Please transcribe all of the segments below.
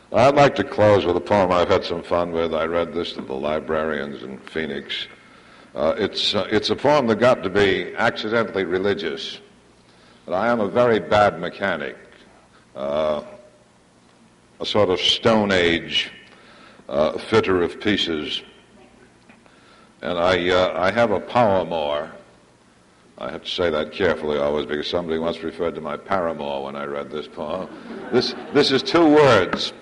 I'd like to close with a poem I've had some fun with. I read this to the librarians in Phoenix. It's a poem that got to be accidentally religious. But I am a very bad mechanic, a sort of Stone Age fitter of pieces. And I have a paramour. I have to say that carefully always because somebody once referred to my paramour when I read this poem. This is two words,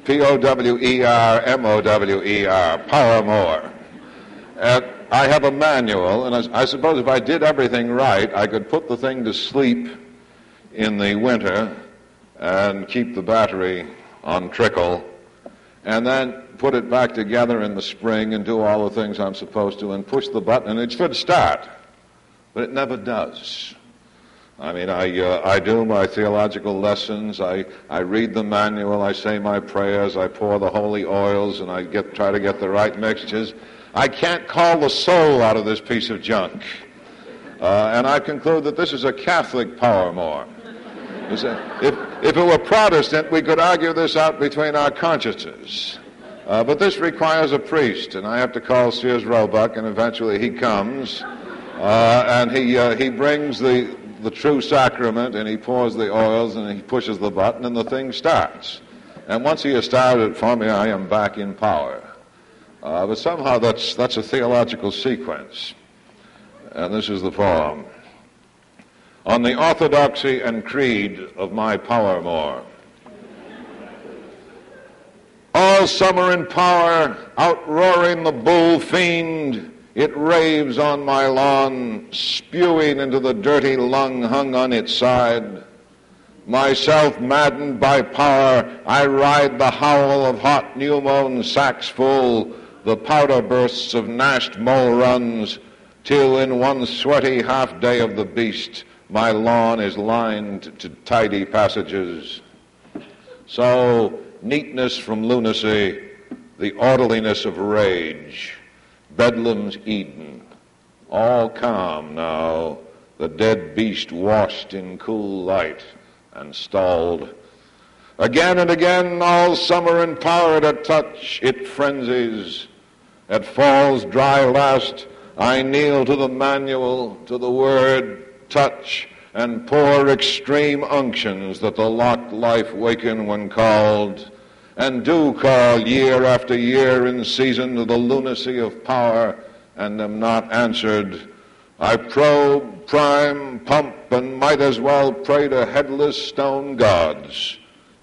P-O-W-E-R-M-O-W-E-R, paramour. And I have a manual, and I suppose if I did everything right, I could put the thing to sleep in the winter and keep the battery on trickle, and then put it back together in the spring and do all the things I'm supposed to and push the button, and it should start. But it never does. I mean, I do my theological lessons, I read the manual, I say my prayers, I pour the holy oils, and I try to get the right mixtures. I can't call the soul out of this piece of junk. And I conclude that this is a Catholic paramour. If it were Protestant, we could argue this out between our consciences. But this requires a priest, and I have to call Sears Roebuck, and eventually he comes, and he brings the true sacrament, and he pours the oils, and he pushes the button, and the thing starts. And once he has started it for me, I am back in power. But somehow that's a theological sequence. And this is the poem. On the orthodoxy and creed of my paramour. All summer in power, outroaring the bull fiend, it raves on my lawn, spewing into the dirty lung hung on its side. Myself maddened by power, I ride the howl of hot new-mown sacks full, the powder bursts of gnashed mole runs, till in one sweaty half-day of the beast, my lawn is lined to tidy passages. So, neatness from lunacy, the orderliness of rage, Bedlam's Eden, all calm now, the dead beast washed in cool light and stalled. Again and again, all summer in power to touch, it frenzies. At fall's dry last, I kneel to the manual, to the word, touch, and pour extreme unctions that the locked life waken when called, and do call year after year in season to the lunacy of power, and am not answered. I probe, prime, pump, and might as well pray to headless stone gods.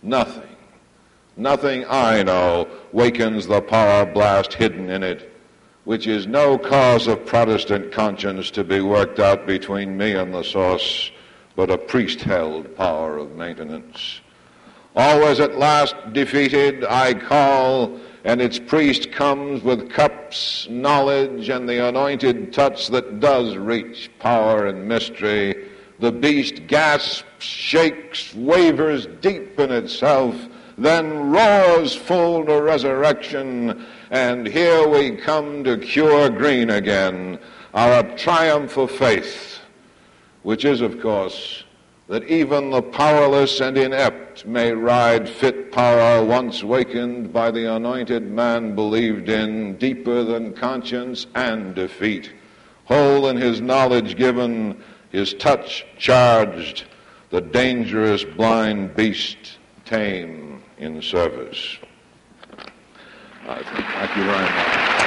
Nothing I know wakens the power blast hidden in it, which is no cause of Protestant conscience to be worked out between me and the source, but a priest-held power of maintenance. Always at last defeated, I call, and its priest comes with cups, knowledge, and the anointed touch that does reach power and mystery. The beast gasps, shakes, wavers deep in itself, then roars full to resurrection, and here we come to cure green again, our triumph of faith, which is, of course, that even the powerless and inept may ride fit power once wakened by the anointed man believed in, deeper than conscience and defeat, whole in his knowledge given, his touch charged, the dangerous blind beast tame in service. Thank you very much.